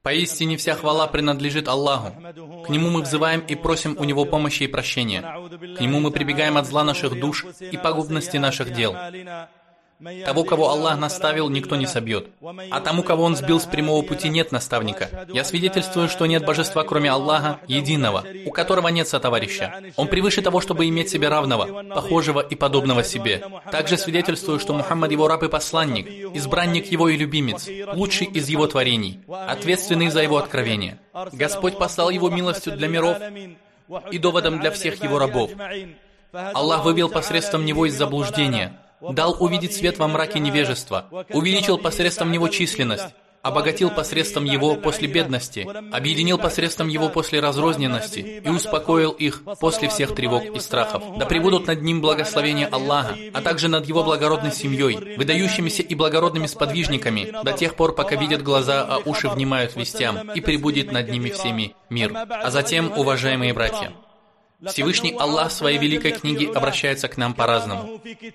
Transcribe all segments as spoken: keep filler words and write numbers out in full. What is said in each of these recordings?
Поистине вся хвала принадлежит Аллаху. К Нему мы взываем и просим у Него помощи и прощения. К Нему мы прибегаем от зла наших душ и пагубности наших дел. Того, кого Аллах наставил, никто не собьет. А тому, кого Он сбил с прямого пути, нет наставника. Я свидетельствую, что нет божества, кроме Аллаха, единого, у которого нет сотоварища. Он превыше того, чтобы иметь себе равного, похожего и подобного себе. Также свидетельствую, что Мухаммад Его раб и посланник, избранник Его и любимец, лучший из Его творений, ответственный за Его откровение. Господь послал Его милостью для миров и доводом для всех Его рабов. Аллах вывел посредством Него из заблуждения, дал увидеть свет во мраке невежества, увеличил посредством Него численность, обогатил посредством Его после бедности, объединил посредством Его после разрозненности и успокоил их после всех тревог и страхов. Да пребудут над Ним благословения Аллаха, а также над Его благородной семьей, выдающимися и благородными сподвижниками, до тех пор, пока видят глаза, а уши внимают вестям, и пребудет над ними всеми мир. А затем, уважаемые братья, Всевышний Аллах в своей великой книге обращается к нам по-разному,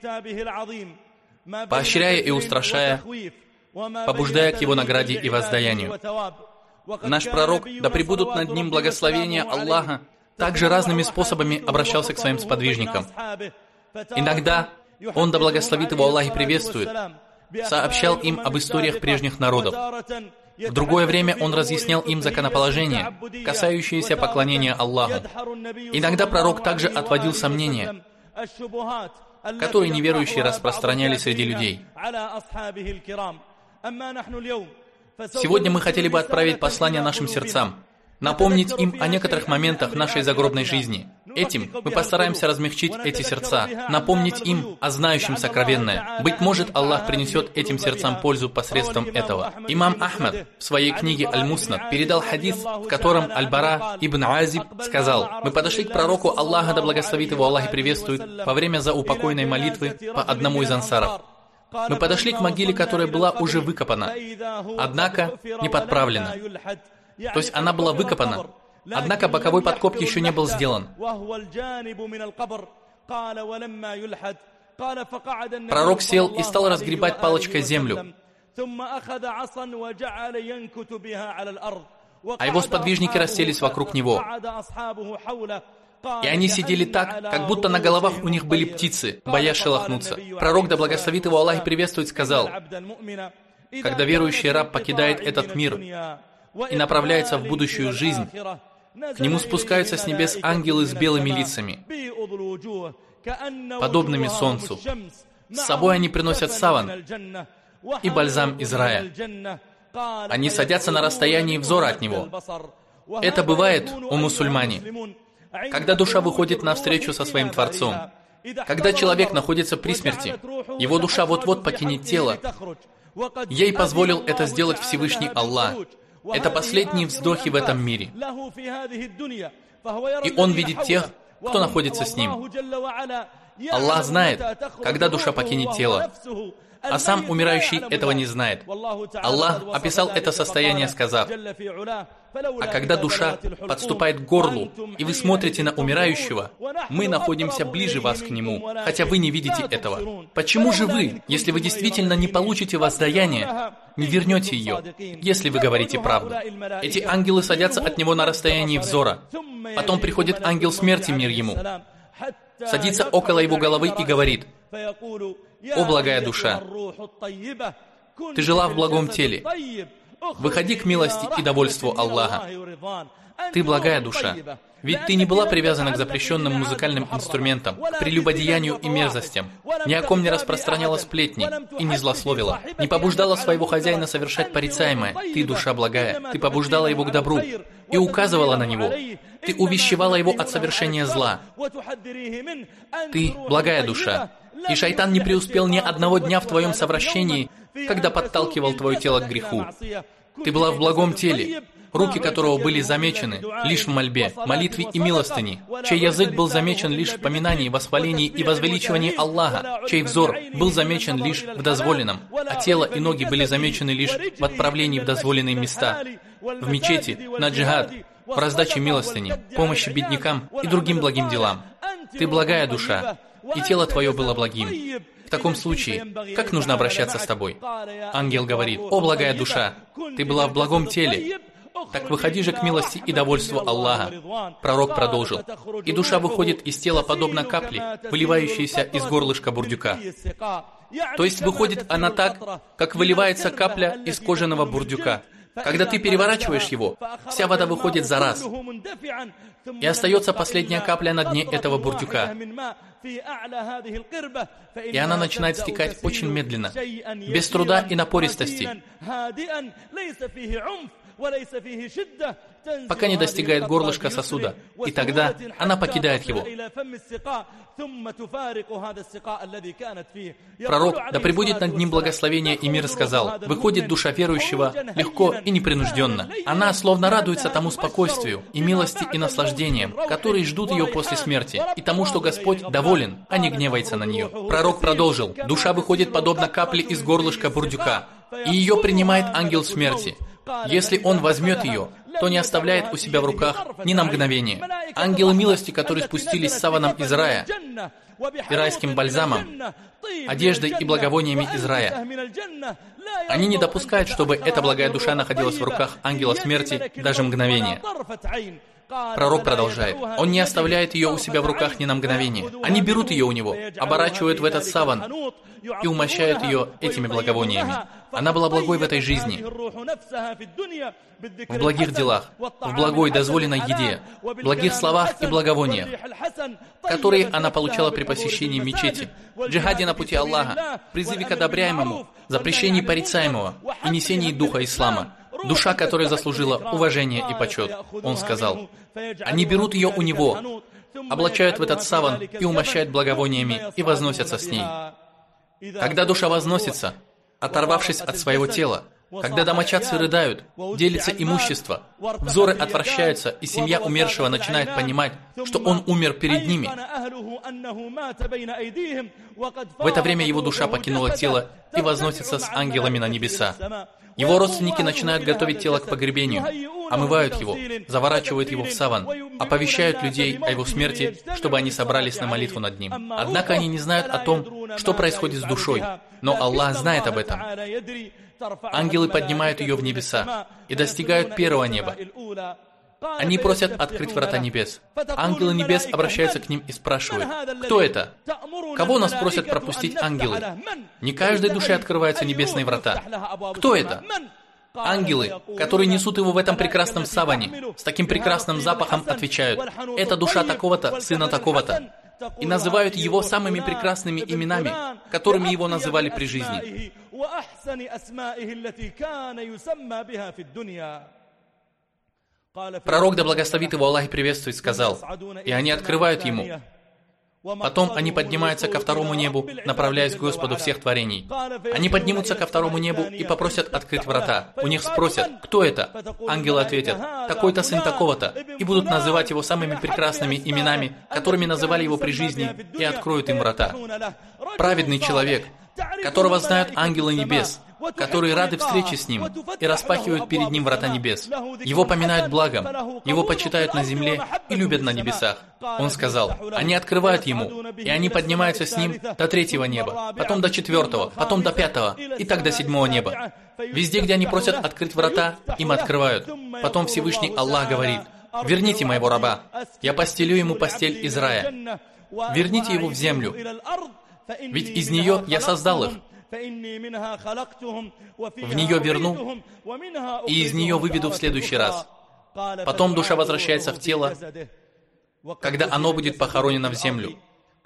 поощряя и устрашая, побуждая к Его награде и воздаянию. Наш пророк, да пребудут над ним благословения Аллаха, также разными способами обращался к своим сподвижникам. Иногда он, да благословит его Аллах и приветствует, сообщал им об историях прежних народов. В другое время он разъяснял им законоположения, касающиеся поклонения Аллаху. Иногда пророк также отводил сомнения, которые неверующие распространяли среди людей. Сегодня мы хотели бы отправить послание нашим сердцам, напомнить им о некоторых моментах нашей загробной жизни. Этим мы постараемся размягчить эти сердца, напомнить им о знающем сокровенное. Быть может, Аллах принесет этим сердцам пользу посредством этого. Имам Ахмад в своей книге Аль-Муснад передал хадис, в котором Аль-Бара ибн Азиб сказал: «Мы подошли к пророку Аллаха, да благословит его Аллах и приветствует, во время заупокойной молитвы по одному из ансаров. Мы подошли к могиле, которая была уже выкопана, однако не подправлена». То есть она была выкопана, однако боковой подкоп еще не был сделан. Пророк сел и стал разгребать палочкой землю, а его сподвижники расселись вокруг него. И они сидели так, как будто на головах у них были птицы, боясь шелохнуться. Пророк, да благословит его Аллах и приветствует, сказал: «Когда верующий раб покидает этот мир и направляется в будущую жизнь, к нему спускаются с небес ангелы с белыми лицами, подобными солнцу. С собой они приносят саван и бальзам из рая. Они садятся на расстоянии взора от него. Это бывает у мусульмане, когда душа выходит навстречу со своим Творцом. Когда человек находится при смерти, его душа вот-вот покинет тело. Ей позволил это сделать Всевышний Аллах. Это последние вздохи в этом мире. И Он видит тех, кто находится с Ним. Аллах знает, когда душа покинет тело, а сам умирающий этого не знает. Аллах описал это состояние, сказав: «А когда душа подступает к горлу, и вы смотрите на умирающего, мы находимся ближе вас к нему, хотя вы не видите этого. Почему же вы, если вы действительно не получите воздаяние, не вернете ее, если вы говорите правду?» Эти ангелы садятся от него на расстоянии взора. Потом приходит ангел смерти, мир ему, садится около его головы и говорит: «О, благая душа, ты жила в благом теле. Выходи к милости и довольству Аллаха. Ты благая душа, ведь ты не была привязана к запрещенным музыкальным инструментам, к прелюбодеянию и мерзостям, ни о ком не распространяла сплетни и не злословила, не побуждала своего хозяина совершать порицаемое. Ты, душа благая, ты побуждала его к добру и указывала на него. Ты увещевала его от совершения зла. Ты, благая душа, и шайтан не преуспел ни одного дня в твоем совращении, когда подталкивал твое тело к греху. Ты была в благом теле, руки которого были замечены лишь в мольбе, молитве и милостыне, чей язык был замечен лишь в поминании, восхвалении и возвеличивании Аллаха, чей взор был замечен лишь в дозволенном, а тело и ноги были замечены лишь в отправлении в дозволенные места, в мечети, на джихад, в раздаче милостыни, помощи беднякам и другим благим делам. Ты благая душа, и тело твое было благим. В таком случае, как нужно обращаться с тобой? Ангел говорит: «О, благая душа, ты была в благом теле, Так выходи же к милости и довольству Аллаха. Пророк продолжил. И душа выходит из тела подобно капле, выливающейся из горлышка бурдюка. То есть выходит она так, как выливается капля из кожаного бурдюка. Когда ты переворачиваешь его, вся вода выходит за раз, и остается последняя капля на дне этого бурдюка. И она начинает стекать очень медленно, без труда и напористости, пока не достигает горлышка сосуда, и тогда она покидает его. Пророк, да пребудет над ним благословение и мир, сказал: «Выходит душа верующего легко и непринужденно. Она словно радуется тому спокойствию и милости и наслаждениям, которые ждут ее после смерти, и тому, что Господь доволен, а не гневается на нее». Пророк продолжил: «Душа выходит подобно капле из горлышка бурдюка, и ее принимает ангел смерти. Если он возьмет ее, то не оставляет у себя в руках ни на мгновение. Ангелы милости, которые спустились с саваном из рая, и райским бальзамом, одеждой и благовониями из рая, они не допускают, чтобы эта благая душа находилась в руках ангела смерти даже мгновение». Пророк продолжает: «Он не оставляет ее у себя в руках ни на мгновение. Они берут ее у него, оборачивают в этот саван и умощают ее этими благовониями. Она была благой в этой жизни, в благих делах, в благой дозволенной еде, в благих словах и благовониях, которые она получала при посещении мечети, джихаде на пути Аллаха, призыве к одобряемому, запрещении порицаемого и несении духа ислама. Душа, которая заслужила уважение и почет». Он сказал: «Они берут ее у него, облачают в этот саван и умощают благовониями и возносятся с ней. Когда душа возносится, оторвавшись от своего тела, когда домочадцы рыдают, делится имущество, взоры отвращаются, и семья умершего начинает понимать, что он умер перед ними, в это время его душа покинула тело и возносится с ангелами на небеса. Его родственники начинают готовить тело к погребению, омывают его, заворачивают его в саван, оповещают людей о его смерти, чтобы они собрались на молитву над ним. Однако они не знают о том, что происходит с душой, но Аллах знает об этом. Ангелы поднимают ее в небеса и достигают первого неба. Они просят открыть врата небес. Ангелы небес обращаются к ним и спрашивают: «Кто это? Кого нас просят пропустить ангелы?» Не каждой душе открываются небесные врата. Кто это? Ангелы, которые несут его в этом прекрасном саване, с таким прекрасным запахом, отвечают: «Это душа такого-то, сына такого-то», и называют его самыми прекрасными именами, которыми его называли при жизни. Пророк, да благословит его Аллах и приветствует, сказал: «И они открывают ему. Потом они поднимаются ко второму небу, направляясь к Господу всех творений. Они поднимутся ко второму небу и попросят открыть врата. У них спросят: кто это? Ангелы ответят: такой-то сын такого-то, и будут называть его самыми прекрасными именами, которыми называли его при жизни, и откроют им врата. Праведный человек, которого знают ангелы небес, которые рады встрече с ним и распахивают перед ним врата небес. Его поминают благом, его почитают на земле и любят на небесах». Он сказал: «Они открывают ему, и они поднимаются с ним до третьего неба, потом до четвертого, потом до пятого, и так до седьмого неба. Везде, где они просят открыть врата, им открывают. Потом Всевышний Аллах говорит: верните моего раба, я постелю ему постель из рая. Верните его в землю, ведь из нее я создал их. В нее верну, и из нее выведу в следующий раз. Потом душа возвращается в тело, когда оно будет похоронено в землю.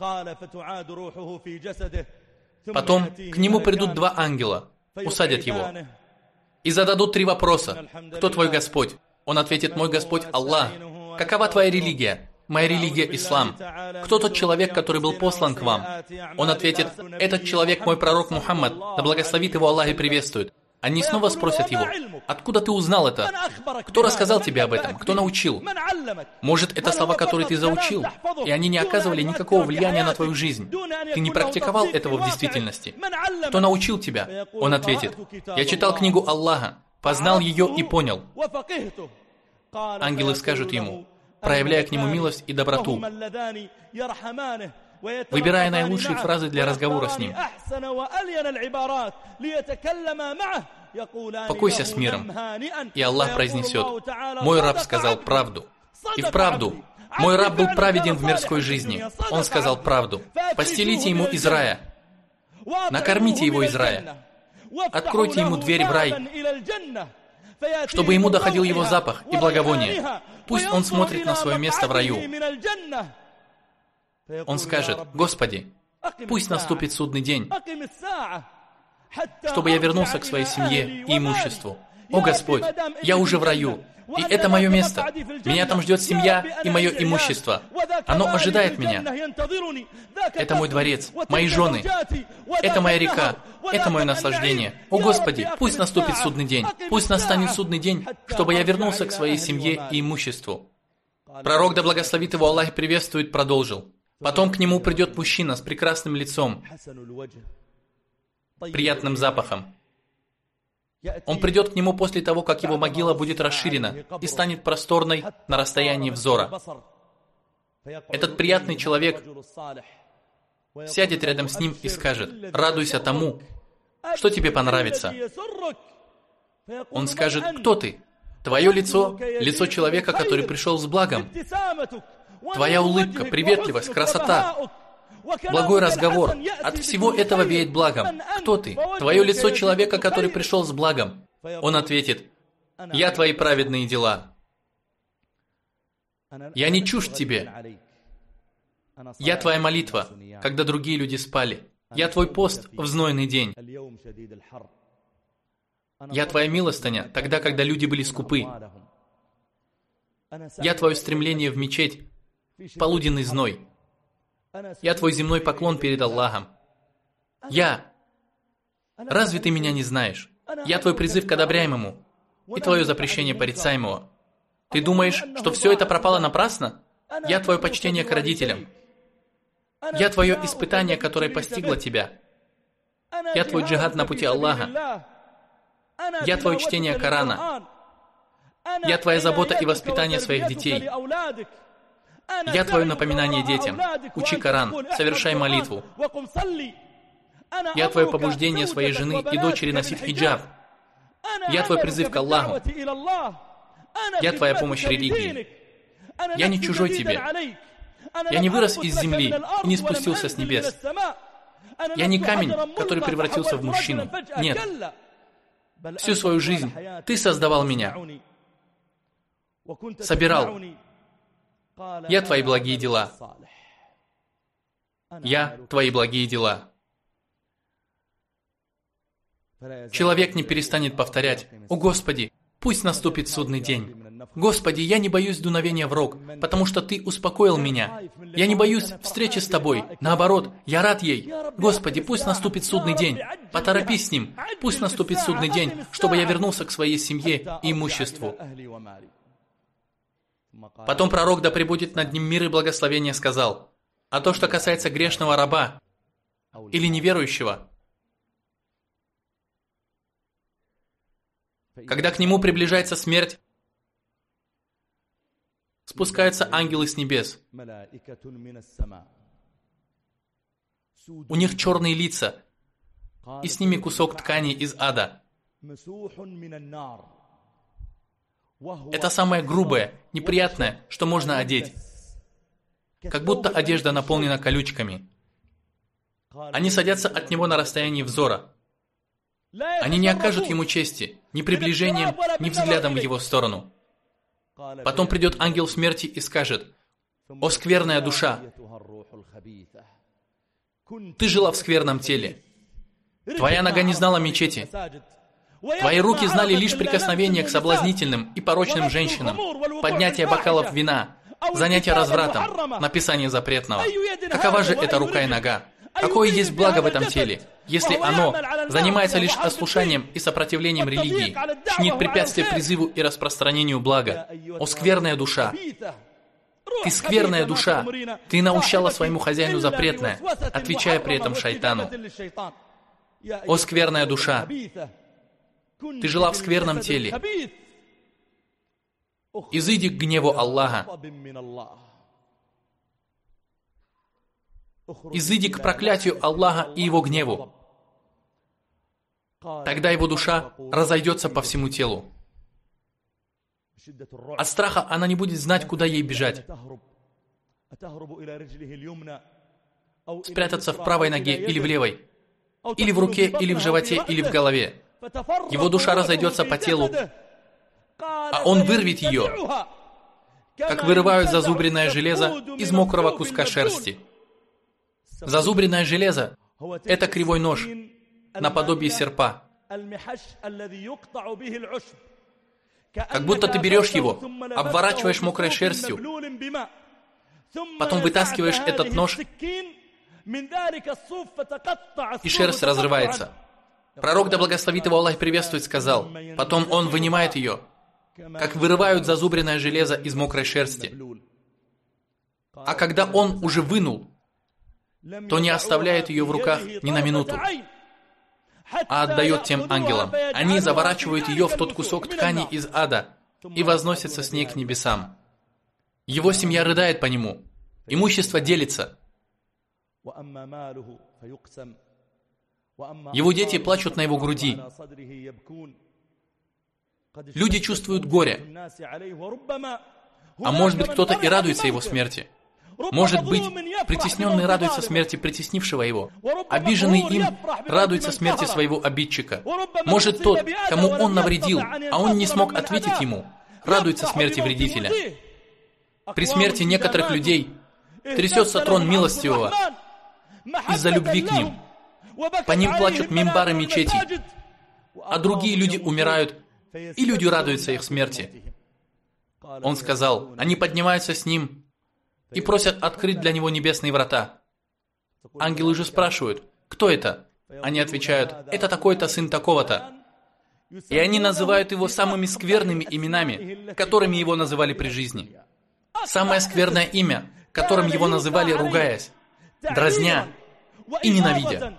Потом к нему придут два ангела, усадят его и зададут три вопроса. «Кто твой Господь?» Он ответит: «Мой Господь Аллах». «Какова твоя религия?» «Моя религия – ислам». «Кто тот человек, который был послан к вам?» Он ответит: «Этот человек мой пророк Мухаммад, да благословит его Аллах и приветствует». Они снова спросят его: «Откуда ты узнал это? Кто рассказал тебе об этом? Кто научил? Может, это слова, которые ты заучил, и они не оказывали никакого влияния на твою жизнь? Ты не практиковал этого в действительности? Кто научил тебя?» Он ответит: «Я читал книгу Аллаха, познал ее и понял». Ангелы скажут ему, проявляя к нему милость и доброту, выбирая наилучшие фразы для разговора с ним: покойся с миром. И Аллах произнесет: мой раб сказал правду. И вправду, мой раб был праведен в мирской жизни. Он сказал правду. Постелите ему из рая. Накормите его из рая. Откройте ему дверь в рай, чтобы ему доходил его запах и благовоние. Пусть он смотрит на свое место в раю. Он скажет: Господи, пусть наступит судный день, чтобы я вернулся к своей семье и имуществу. О Господь, я уже в раю, и это мое место. Меня там ждет семья и мое имущество. Оно ожидает меня. Это мой дворец, мои жены. Это моя река. Это мое наслаждение. О Господи, пусть наступит судный день. Пусть настанет судный день, чтобы я вернулся к своей семье и имуществу. Пророк, да благословит его Аллах и приветствует, продолжил. Потом к нему придет мужчина с прекрасным лицом, приятным запахом. Он придет к нему после того, как его могила будет расширена и станет просторной на расстоянии взора. Этот приятный человек сядет рядом с ним и скажет: радуйся тому, что тебе понравится. Он скажет: кто ты? Твое лицо, лицо человека, который пришел с благом. Твоя улыбка, приветливость, красота, благой разговор. От всего этого веет благом. Кто ты? Твое лицо человека, который пришел с благом. Он ответит: я твои праведные дела. Я не чужд тебе. Я твоя молитва, когда другие люди спали. Я твой пост в знойный день. Я твоя милостыня, тогда, когда люди были скупы. Я твое стремление в мечеть, полуденный зной. Я твой земной поклон перед Аллахом. Я. Разве ты меня не знаешь? Я твой призыв к одобряемому и твое запрещение порицаемого. Ты думаешь, что все это пропало напрасно? Я твое почтение к родителям. Я твое испытание, которое постигло тебя. Я твой джихад на пути Аллаха. Я твое чтение Корана. Я твоя забота и воспитание своих детей. Я твое напоминание детям. Учи Коран, совершай молитву. Я твое побуждение своей жены и дочери носить хиджаб. Я твой призыв к Аллаху. Я твоя помощь религии. Я не чужой тебе. Я не вырос из земли и не спустился с небес. Я не камень, который превратился в мужчину. Нет. Всю свою жизнь ты создавал меня. Собирал. Я твои благие дела. Я твои благие дела. Человек не перестанет повторять: «О Господи, пусть наступит судный день. Господи, я не боюсь дуновения в рог, потому что Ты успокоил меня. Я не боюсь встречи с Тобой. Наоборот, я рад ей. Господи, пусть наступит судный день. Поторопись с ним. Пусть наступит судный день, чтобы я вернулся к своей семье и имуществу». Потом пророк, да пребудет над ним мир и благословение, сказал: «А то, что касается грешного раба или неверующего, когда к нему приближается смерть, спускаются ангелы с небес. У них черные лица, и с ними кусок ткани из ада. Это самое грубое, неприятное, что можно одеть. Как будто одежда наполнена колючками. Они садятся от него на расстоянии взора. Они не окажут ему чести, ни приближением, ни взглядом в его сторону. Потом придет ангел смерти и скажет: «О скверная душа! Ты жила в скверном теле. Твоя нога не знала мечети. Твои руки знали лишь прикосновение к соблазнительным и порочным женщинам, поднятие бокалов вина, занятие развратом, написание запретного. Какова же эта рука и нога? Какое есть благо в этом теле, если оно занимается лишь ослушанием и сопротивлением религии, чинит препятствие призыву и распространению блага? О скверная душа! Ты скверная душа! Ты наущала своему хозяину запретное, отвечая при этом шайтану. О скверная душа! Ты жила в скверном теле. Изыди к гневу Аллаха. Изыди к проклятию Аллаха и Его гневу. Тогда его душа разойдется по всему телу. От страха она не будет знать, куда ей бежать. Спрятаться в правой ноге или в левой, или в руке, или в животе, или в голове. Его душа разойдется по телу, а он вырвет ее, как вырывают зазубренное железо из мокрого куска шерсти. Зазубренное железо – это кривой нож, наподобие серпа. Как будто ты берешь его, обворачиваешь мокрой шерстью, потом вытаскиваешь этот нож, и шерсть разрывается. Пророк, да благословит его Аллах и приветствует, сказал, потом он вынимает ее, как вырывают зазубренное железо из мокрой шерсти. А когда он уже вынул, то не оставляет ее в руках ни на минуту, а отдает тем ангелам. Они заворачивают ее в тот кусок ткани из ада и возносятся с ней к небесам. Его семья рыдает по нему, имущество делится. Его дети плачут на его груди. Люди чувствуют горе. А может быть, кто-то и радуется его смерти. Может быть, притесненный радуется смерти притеснившего его. Обиженный им радуется смерти своего обидчика. Может, тот, кому он навредил, а он не смог ответить ему, радуется смерти вредителя. При смерти некоторых людей трясется трон милостивого из-за любви к ним. По ним плачут мимбары мечетей, а другие люди умирают, и люди радуются их смерти. Он сказал, они поднимаются с ним и просят открыть для него небесные врата. Ангелы же спрашивают, кто это? Они отвечают, это такой-то сын такого-то. И они называют его самыми скверными именами, которыми его называли при жизни. Самое скверное имя, которым его называли, ругаясь, дразня и ненавидя.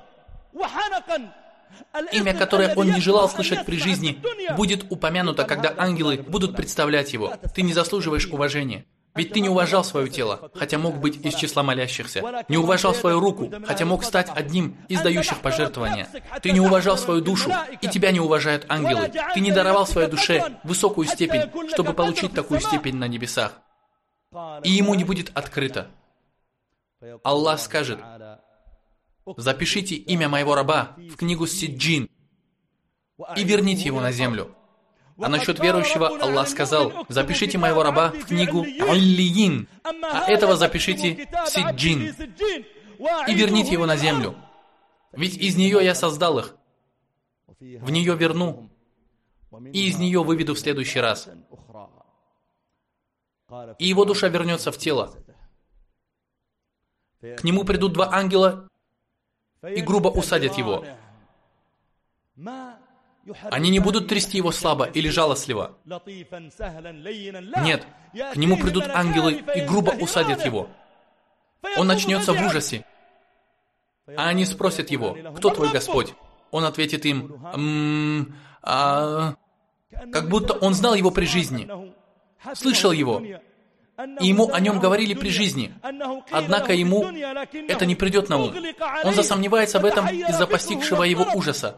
Имя, которое он не желал слышать при жизни, будет упомянуто, когда ангелы будут представлять его. Ты не заслуживаешь уважения. Ведь ты не уважал свое тело, хотя мог быть из числа молящихся. Не уважал свою руку, хотя мог стать одним из дающих пожертвования. Ты не уважал свою душу, и тебя не уважают ангелы. Ты не даровал своей душе высокую степень, чтобы получить такую степень на небесах. И ему не будет открыто. Аллах скажет, запишите имя моего раба в книгу Сиджин и верните его на землю. А насчет верующего Аллах сказал, запишите моего раба в книгу Аллиин, а этого запишите в Сиджин и верните его на землю. Ведь из нее я создал их, в нее верну и из нее выведу в следующий раз. И его душа вернется в тело. К нему придут два ангела и грубо усадят его. Они не будут трясти его слабо или жалостливо. Нет, к нему придут ангелы и грубо усадят его. Он начнется в ужасе. А они спросят его, кто твой Господь? Он ответит им, «М-м, а...» как будто он знал его при жизни, слышал его, и ему о нем говорили при жизни. Однако ему это не придет на ум. Он засомневается в этом из-за постигшего его ужаса.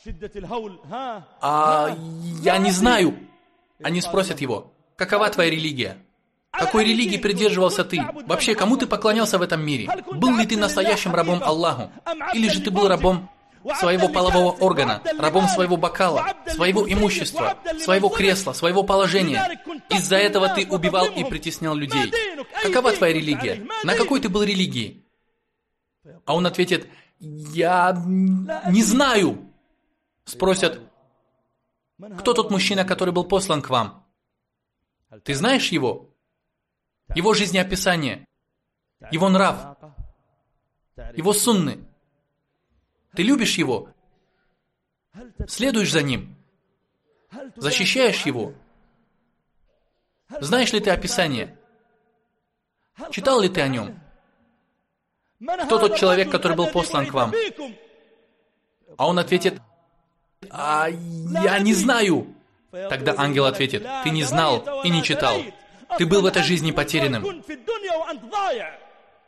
А я не знаю. Они спросят его, какова твоя религия? Какой религии придерживался ты? Вообще, кому ты поклонялся в этом мире? Был ли ты настоящим рабом Аллаху? Или же ты был рабом своего полового органа, рабом своего бокала, своего имущества, своего кресла, своего положения? Из-за этого ты убивал и притеснял людей. Какова твоя религия? На какой ты был религии? А он ответит, я не знаю. Спросят, кто тот мужчина, который был послан к вам? Ты знаешь его? Его жизнеописание, его нрав, его сунны. Ты любишь его? Следуешь за ним? Защищаешь его? Знаешь ли ты описание? Читал ли ты о нем? Кто тот человек, который был послан к вам? А он ответит, а я не знаю. Тогда ангел ответит, ты не знал и не читал. Ты был в этой жизни потерянным.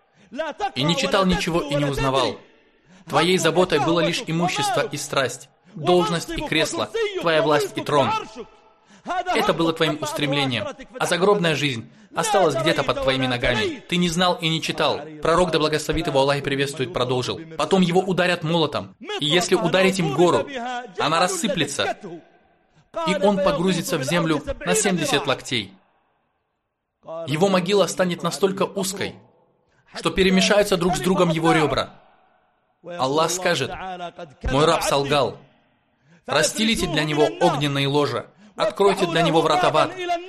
И не читал ничего и не узнавал. Твоей заботой было лишь имущество и страсть. должность и кресло, твоя власть и трон. Это было твоим устремлением, а загробная жизнь осталась где-то под твоими ногами. Ты не знал и не читал. Пророк, да благословит его Аллах и приветствует, продолжил. Потом его ударят молотом, и если ударить им гору, она рассыплется, и он погрузится в землю на семьдесят локтей. Его могила станет настолько узкой, что перемешаются друг с другом его ребра. Аллах скажет: «Мой раб солгал. Расстелите для него огненные ложа, откройте для него врата в ад».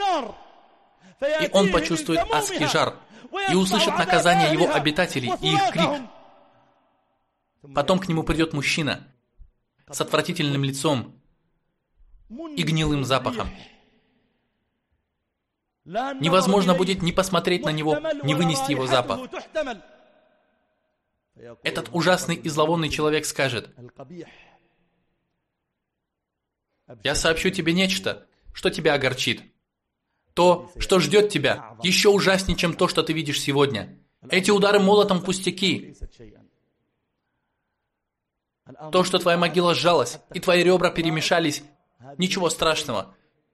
И он почувствует адский жар, и услышит наказание его обитателей и их крик. Потом к нему придет мужчина с отвратительным лицом и гнилым запахом. Невозможно будет ни посмотреть на него, ни вынести его запах. Этот ужасный и зловонный человек скажет: «Я сообщу тебе нечто, что тебя огорчит. То, что ждет тебя, еще ужаснее, чем то, что ты видишь сегодня. Эти удары молотом пустяки. То, что твоя могила сжалась, и твои ребра перемешались, ничего страшного.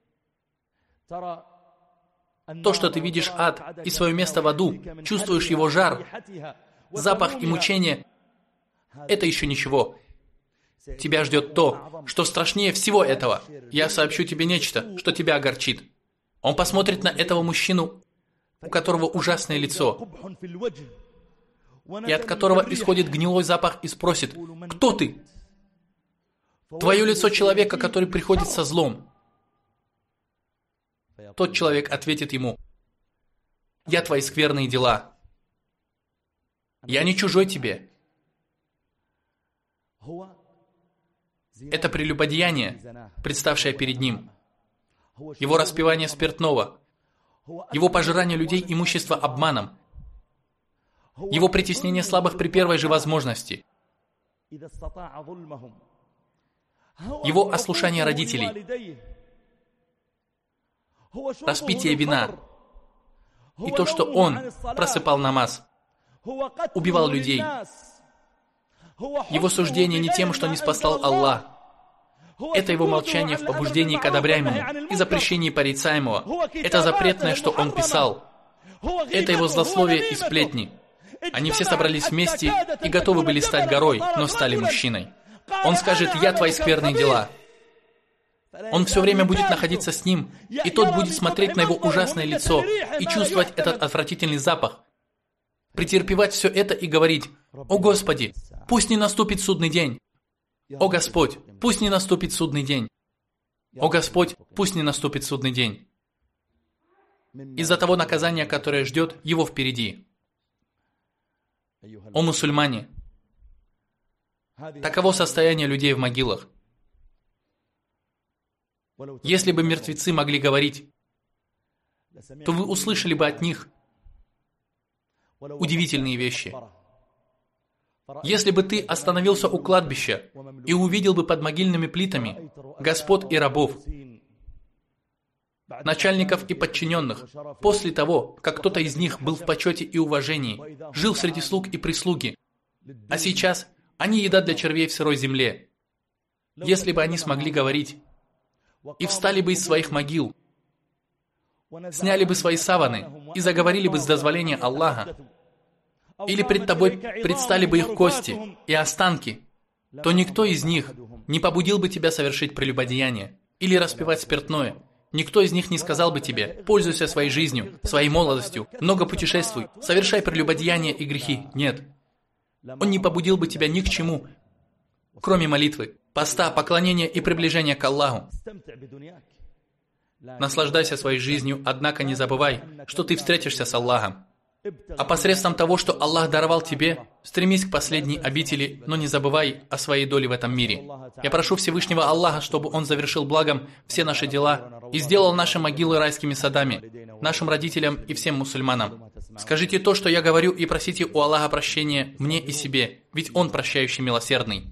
То, что ты видишь ад и свое место в аду, чувствуешь его жар, запах и мучение, это еще ничего. Тебя ждет то, что страшнее всего этого. Я сообщу тебе нечто, что тебя огорчит». Он посмотрит на этого мужчину, у которого ужасное лицо, и от которого исходит гнилой запах, и спросит: «Кто ты?» «Твое лицо человека, который приходит со злом». Тот человек ответит ему: «Я твои скверные дела. Я не чужой тебе». Это прелюбодеяние, представшее перед ним, его распивание спиртного, его пожирание людей имущества обманом, его притеснение слабых при первой же возможности, его ослушание родителей, распитие вина, и то, что он просыпал намаз, убивал людей. Его суждение не тем, что не спасал Аллах. Это его молчание в побуждении к одобряемому и запрещении порицаемого. Это запретное, что он писал. Это его злословие и сплетни. Они все собрались вместе и готовы были стать горой, но стали мужчиной. Он скажет: «Я твои скверные дела». Он все время будет находиться с ним, и тот будет смотреть на его ужасное лицо и чувствовать этот отвратительный запах, претерпевать все это и говорить: «О Господи, пусть не наступит судный день! О Господь, пусть не наступит судный день! О Господь, пусть не наступит судный день!» Из-за того наказания, которое ждет его впереди. О мусульмане! Таково состояние людей в могилах. Если бы мертвецы могли говорить, то вы услышали бы от них удивительные вещи. Если бы ты остановился у кладбища и увидел бы под могильными плитами господ и рабов, начальников и подчиненных, после того, как кто-то из них был в почете и уважении, жил среди слуг и прислуги, а сейчас они еда для червей в сырой земле. Если бы они смогли говорить и встали бы из своих могил, сняли бы свои саваны и заговорили бы с дозволения Аллаха, или пред тобой предстали бы их кости и останки, то никто из них не побудил бы тебя совершить прелюбодеяние или распивать спиртное. Никто из них не сказал бы тебе: «Пользуйся своей жизнью, своей молодостью, много путешествуй, совершай прелюбодеяние и грехи». Нет. Он не побудил бы тебя ни к чему, кроме молитвы, поста, поклонения и приближения к Аллаху. Наслаждайся своей жизнью, однако не забывай, что ты встретишься с Аллахом. А посредством того, что Аллах даровал тебе, стремись к последней обители, но не забывай о своей доле в этом мире. Я прошу Всевышнего Аллаха, чтобы Он завершил благом все наши дела и сделал наши могилы райскими садами, нашим родителям и всем мусульманам. Скажите то, что я говорю, и просите у Аллаха прощения мне и себе, ведь Он прощающий милосердный.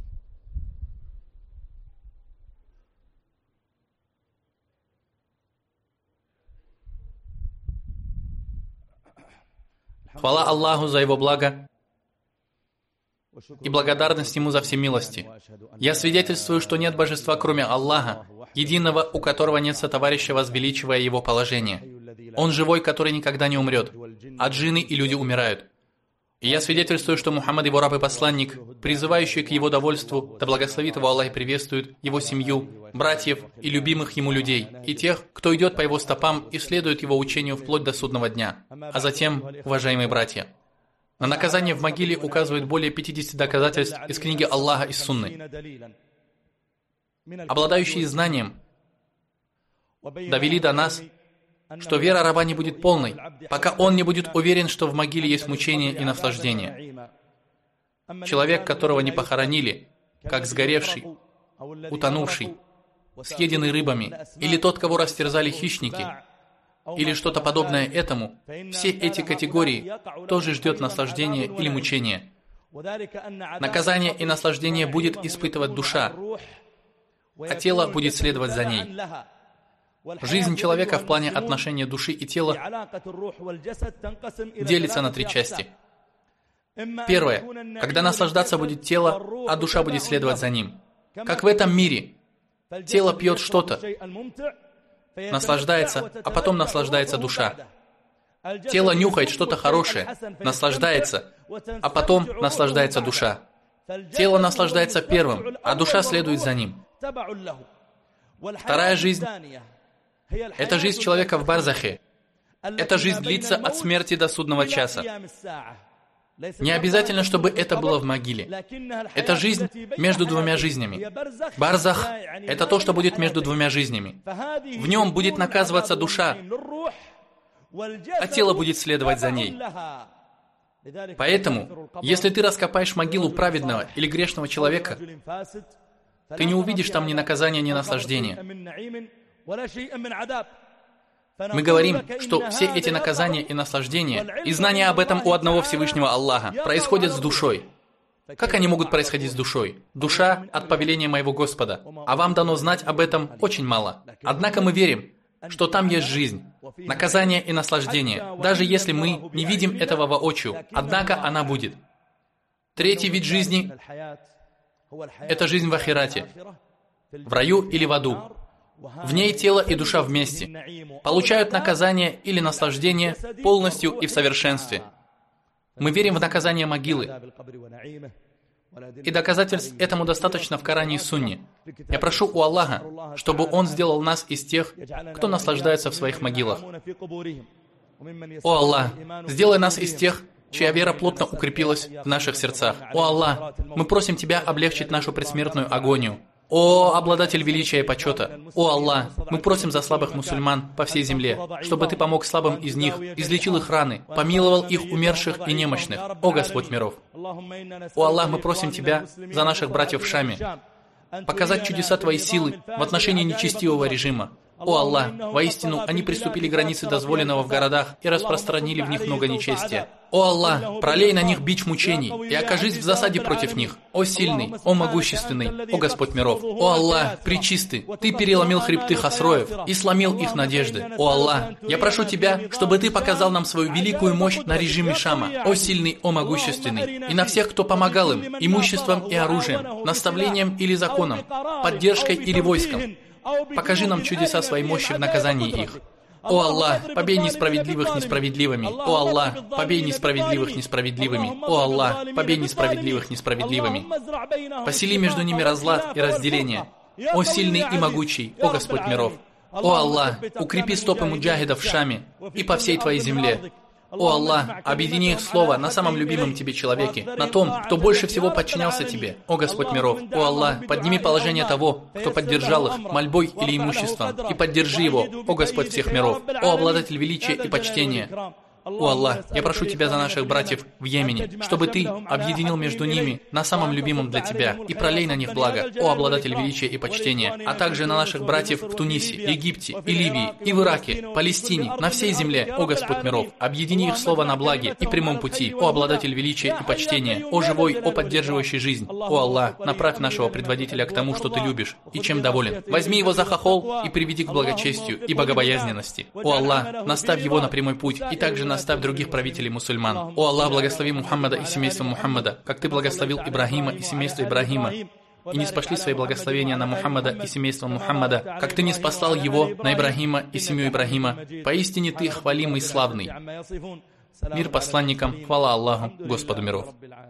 Хвала Аллаху за Его благо. и благодарность Ему за все милости. Я свидетельствую, что нет божества, кроме Аллаха, единого, у которого нет сотоварища, возвеличивая Его положение. Он живой, который никогда не умрет, а джинны и люди умирают. И я свидетельствую, что Мухаммад Его раб и посланник, призывающий к Его довольству, да благословит Его Аллах и приветствует Его семью, братьев и любимых Ему людей, и тех, кто идет по Его стопам и следует Его учению вплоть до судного дня. А затем, уважаемые братья, на наказание в могиле указывают более пятидесяти доказательств из книги Аллаха и Сунны. Обладающие знанием довели до нас, что вера раба не будет полной, пока он не будет уверен, что в могиле есть мучение и наслаждение. Человек, которого не похоронили, как сгоревший, утонувший, съеденный рыбами, или тот, кого растерзали хищники, или что-то подобное этому, все эти категории тоже ждет наслаждение или мучение. Наказание и наслаждение будет испытывать душа, а тело будет следовать за ней. Жизнь человека в плане отношения души и тела делится на три части. Первое. Когда наслаждаться будет тело, а душа будет следовать за ним. Как в этом мире. Тело пьет что-то, наслаждается, а потом наслаждается душа. Тело нюхает что-то хорошее, наслаждается, а потом наслаждается душа. Тело наслаждается первым, а душа следует за ним. Вторая жизнь – это жизнь человека в барзахе. Эта жизнь длится от смерти до судного часа. Не обязательно, чтобы это было в могиле. Это жизнь между двумя жизнями. Барзах – это то, что будет между двумя жизнями. В нем будет наказываться душа, а тело будет следовать за ней. Поэтому, если ты раскопаешь могилу праведного или грешного человека, ты не увидишь там ни наказания, ни наслаждения. Мы говорим, что все эти наказания и наслаждения и знания об этом у одного Всевышнего Аллаха происходят с душой. Как они могут происходить с душой? Душа от повеления моего Господа, а вам дано знать об этом очень мало. Однако мы верим, что там есть жизнь, наказание и наслаждение, даже если мы не видим этого воочию, однако она будет. Третий вид жизни – это жизнь в ахирате, в раю или в аду. В ней тело и душа вместе получают наказание или наслаждение полностью и в совершенстве. Мы верим в наказание могилы. И доказательств этому достаточно в Коране и Сунне. Я прошу у Аллаха, чтобы Он сделал нас из тех, кто наслаждается в своих могилах. О Аллах, сделай нас из тех, чья вера плотно укрепилась в наших сердцах. О Аллах, мы просим Тебя облегчить нашу предсмертную агонию. О, обладатель величия и почета! О Аллах, мы просим за слабых мусульман по всей земле, чтобы Ты помог слабым из них, излечил их раны, помиловал их умерших и немощных. О Господь миров! О Аллах, мы просим Тебя за наших братьев в Шаме, показать чудеса Твоей силы в отношении нечестивого режима. О Аллах, воистину, они приступили к границе дозволенного в городах и распространили в них много нечестия. О Аллах, пролей на них бич мучений и окажись в засаде против них. О сильный, о могущественный, о Господь миров. О Аллах, пречистый, Ты переломил хребты хасроев и сломил их надежды. О Аллах, я прошу Тебя, чтобы Ты показал нам свою великую мощь на режиме Шама. О сильный, о могущественный, и на всех, кто помогал им, имуществом и оружием, наставлением или законом, поддержкой или войском. Покажи нам чудеса своей мощи в наказании их. О Аллах, побей несправедливых несправедливыми. О Аллах, побей несправедливых несправедливыми. О Аллах, побей несправедливых несправедливыми. Посели между ними разлад и разделение. О сильный и могучий, о Господь миров. О Аллах, укрепи стопы муджахидов в Шаме и по всей Твоей земле. О Аллах, объедини их слово на самом любимом Тебе человеке, на том, кто больше всего подчинялся Тебе. О Господь миров, о Аллах, подними положение того, кто поддержал их мольбой или имуществом, и поддержи его, о Господь всех миров, о обладатель величия и почтения. О Аллах, я прошу Тебя за наших братьев в Йемене, чтобы Ты объединил между ними на самом любимом для Тебя и пролей на них благо, о обладатель величия и почтения, а также на наших братьев в Тунисе, Египте и Ливии, и в Ираке, Палестине, на всей земле, о Господь миров, объедини их слово на благе и прямом пути, о обладатель величия и почтения, о живой, о поддерживающий жизнь. О Аллах, направь нашего предводителя к тому, что Ты любишь и чем доволен. Возьми его за хохол и приведи к благочестию и богобоязненности. О Аллах, наставь его на прямой путь и также наставь оставь других правителей мусульман. О Аллах, благослови Мухаммада и семейство Мухаммада, как Ты благословил Ибрахима и семейство Ибрахима, и не спошли свои благословения на Мухаммада и семейство Мухаммада, как Ты не спаслал его на Ибрахима и семью Ибрахима. Поистине Ты хвалимый и славный. Мир посланникам, хвала Аллаху, Господу миров.